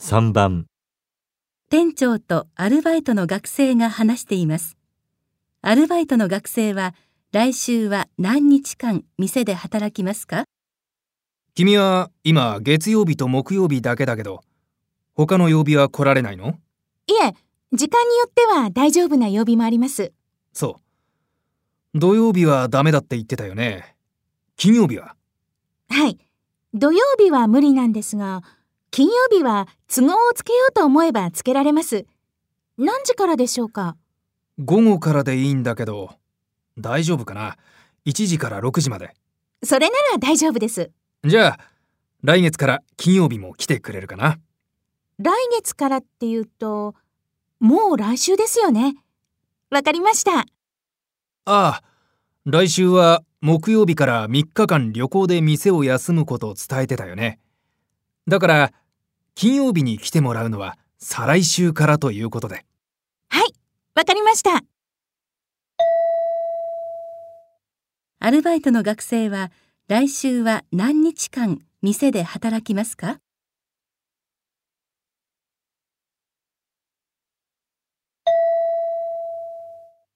3番、 店長とアルバイトの学生が話しています。アルバイトの学生は来週は何日間店で働きますか？ 君は今月曜日と木曜日だけだけど、他の曜日は来られないの？ いえ、時間によっては大丈夫な曜日もあります。 そう。土曜日はダメだって言ってたよね。金曜日は？ はい。土曜日は無理なんですが、金曜日は都合をつけようと思えばつけられます。何時からでしょうか？ 午後からでいいんだけど、大丈夫かな？ 1 時から6時まで。 それなら大丈夫です。 じゃあ、来月から金曜日も来てくれるかな？ 来月からっていうと、もう来週ですよね。わかりました。 ああ、来週は木曜日から3日間旅行で店を休むことを伝えてたよね。だから、金曜日に来てもらうのは再来週からということで。 はい、わかりました。 アルバイトの学生は来週は何日間店で働きますか？